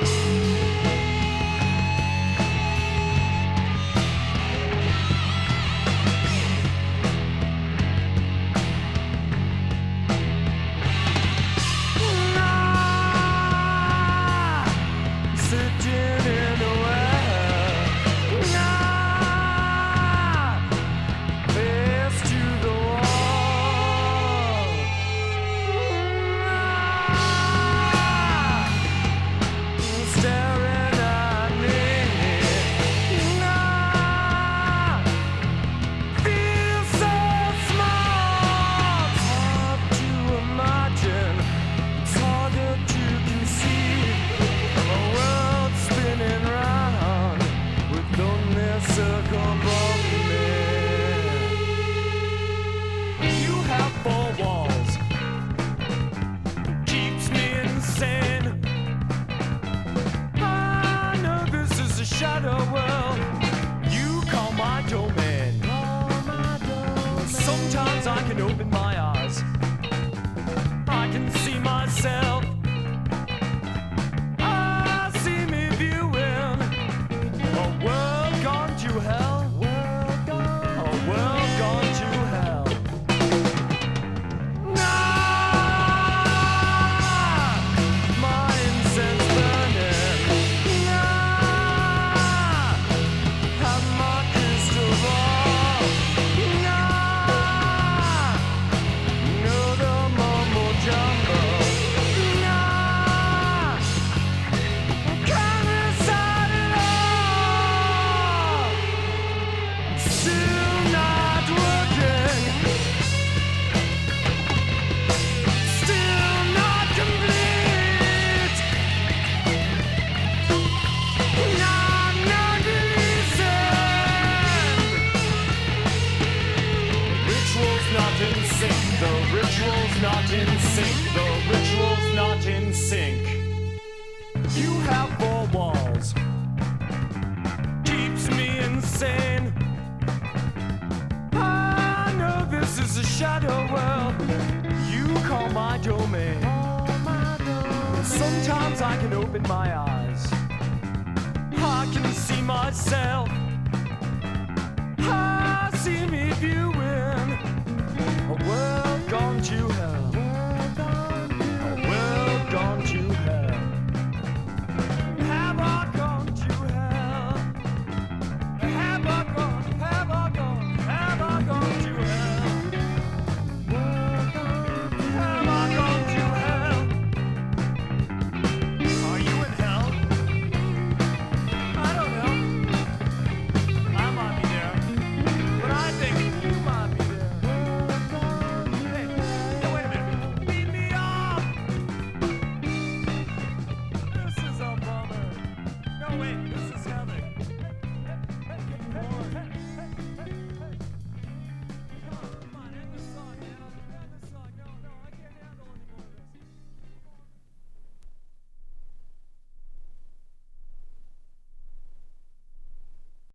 shadow world you call my domain. Sometimes I can open my eyes, I can see myself, I see me viewing a world gone to hell, a world gone to hell. My incense burning, have my crystal ball, know the mumbo jumbo, can't recite it all. Still not working, still not complete. Not releasing. Rituals not in sync. The rituals not in sync. The rituals not in sync. You have four walls, keeps me insane. I know this is a shadow world you call my domain. Sometimes I can open my eyes, I can see myself, I see me view